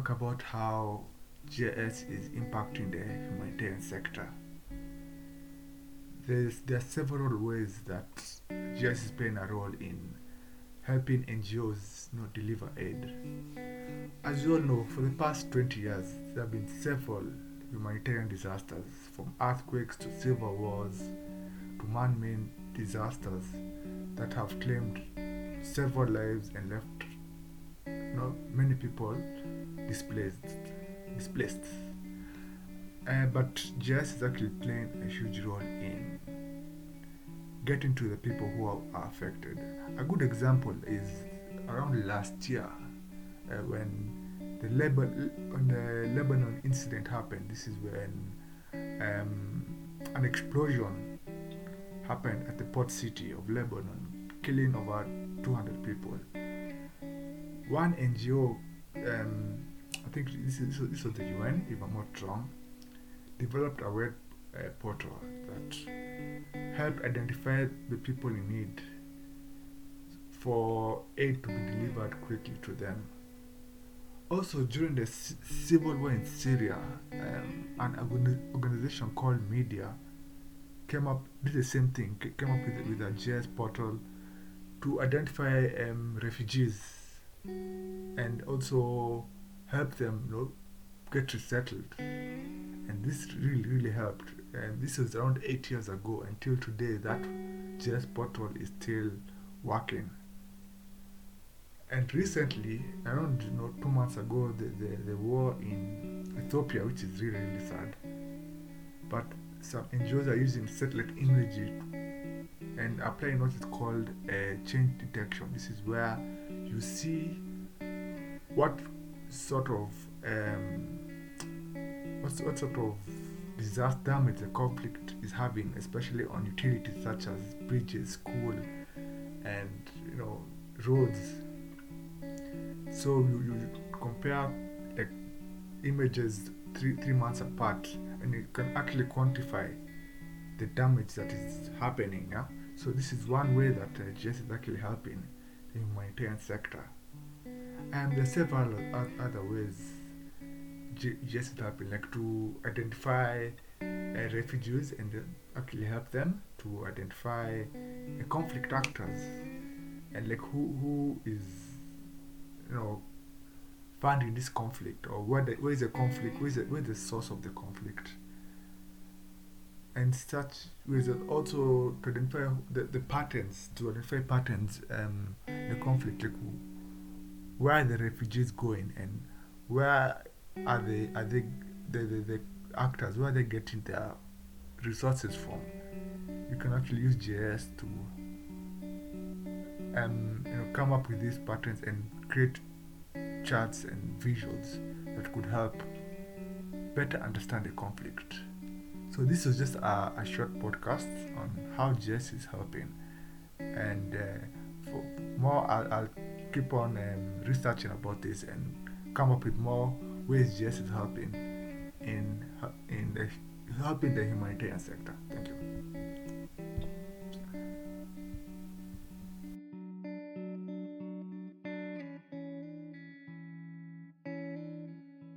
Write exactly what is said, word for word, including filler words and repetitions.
talk about how G I S is impacting the humanitarian sector. There's, there are several ways that G I S is playing a role in helping N G Os you know, deliver aid. As you all know, for the past twenty years, there have been several humanitarian disasters, from earthquakes to civil wars to man-made disasters that have claimed several lives and left you know, many people displaced. displaced. Uh, but G I S is actually playing a huge role in getting to the people who are, are affected. A good example is around last year uh, when the Lebanon, when the Lebanon incident happened. This is when um, an explosion happened at the port city of Lebanon, killing over two hundred people. One N G O, um, I think this, is, this was the U N, if I'm not wrong, developed a web uh, portal that helped identify the people in need for aid to be delivered quickly to them. Also, during the c- civil war in Syria, um, an organ- organization called Media came up, did the same thing, c- came up with, with a G I S portal to identify um, refugees and also help them you know, get resettled. And this really, really helped. And this was around eight years ago. Until today, that G I S portal is still working. And recently, around you know, two months ago, the, the, the war in Ethiopia, which is really, really sad. But some N G Os are using satellite imagery and applying what is called a change detection. This is where you see what sort of um, what, what sort of disaster damage the conflict is having, especially on utilities such as bridges, school, and you know roads. So you, you compare like images three three months apart, and you can actually quantify the damage that is happening. Yeah. So this is one way that uh, G I S is actually helping the humanitarian sector. And there are several o- other ways G- G I S is helping, like to identify uh, refugees and uh, actually help them to identify uh, conflict actors and like who who is you know funding this conflict, or where the, where is the conflict, where is the, where is the source of the conflict, and such ways that also to identify the, the patterns, to identify patterns um, in the conflict, like where are the refugees going and where are they are they the, the, the actors, where are they getting their resources from. You can actually use G I S to um, you know come up with these patterns and create charts and visuals that could help better understand the conflict. So this was just a, a short podcast on how G I S is helping, and uh, for more I'll, I'll keep on um, researching about this and come up with more ways G I S is helping in in the, helping the humanitarian sector. Thank you.